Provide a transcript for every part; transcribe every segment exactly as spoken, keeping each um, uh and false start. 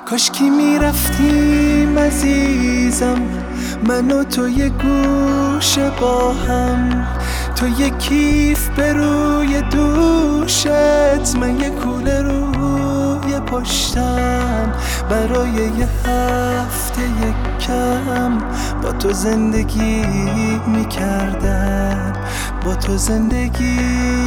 کاش کی میرفتیم عزیزم، من و تو یه گوشه با هم، تو یه کیف به روی دوشت، من یه کوله روی پشتم، برای یه هفته یک کم با تو زندگی میکردم، با تو زندگی.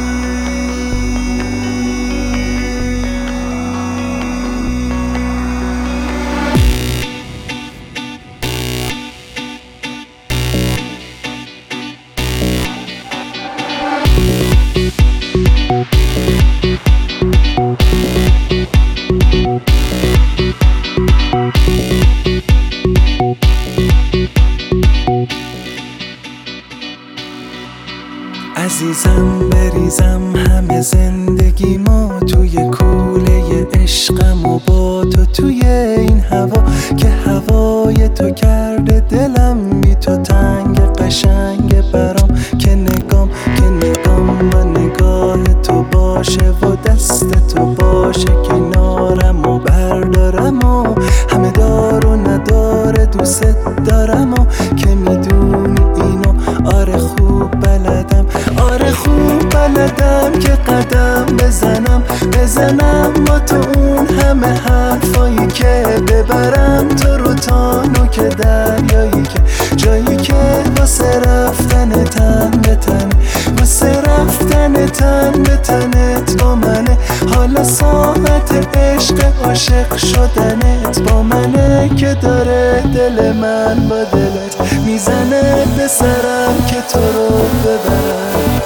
عزیزم بریزم همه زندگی ما توی کوله عشقم و با تو توی این هوا که هوای تو کرده دلم بی تو تنگ، قشنگ برام که نگام که نگام و نگاه تو باشه و دست تو باشه کنارم و بردارم و همه دار و نداره دوست دارم و که میدونی اینو آره خوب بلدم، آره خوب بلدم که قدم بزنم بزنم با تو اون همه حرفایی که ببرم تو رو تا نوک دریایی که جایی که واسه رفتن تن به تن، واسه رفتن تن به تنت با منه، حالا ساعت عشق عاشق شدنت با منه که داره دل من با دلت میزنه به سرم که تو رو ببرم.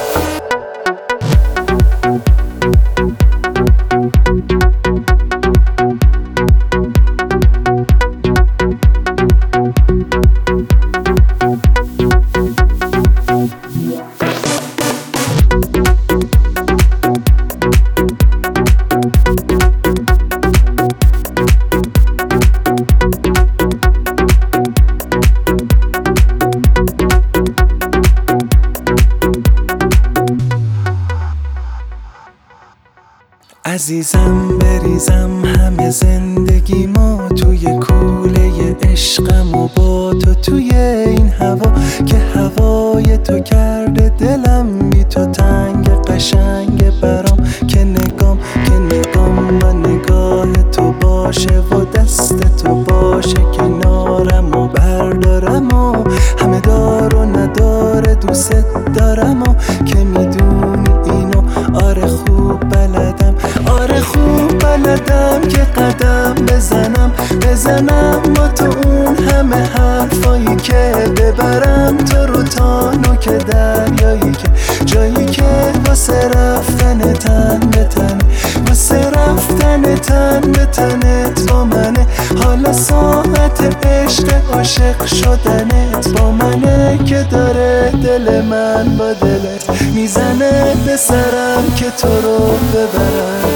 عزیزم بریزم همه زندگی ما توی کوله عشقم و با تو توی این هوا که هوای تو کرده دلم بی تو تنگ، قشنگ برام که نگام که نگام و نگاه تو باشه و دست تو باشه کنارم و بردارم و همه دار و نداره دوست دارم و که میدونی اینو آره خوب بلدم، آره خوب بلدم که قدم بزنم بزنم با تو اون همه حرفایی که ببرم تو رو تا نوک دریایی که جایی که واسه رفتن تن به تن، واسه رفتن تن به تنت با منه، حالا ساعت عشق عاشق شدنت با منه که داره دل من با دلت میزنه به سرم که تو رو ببرم.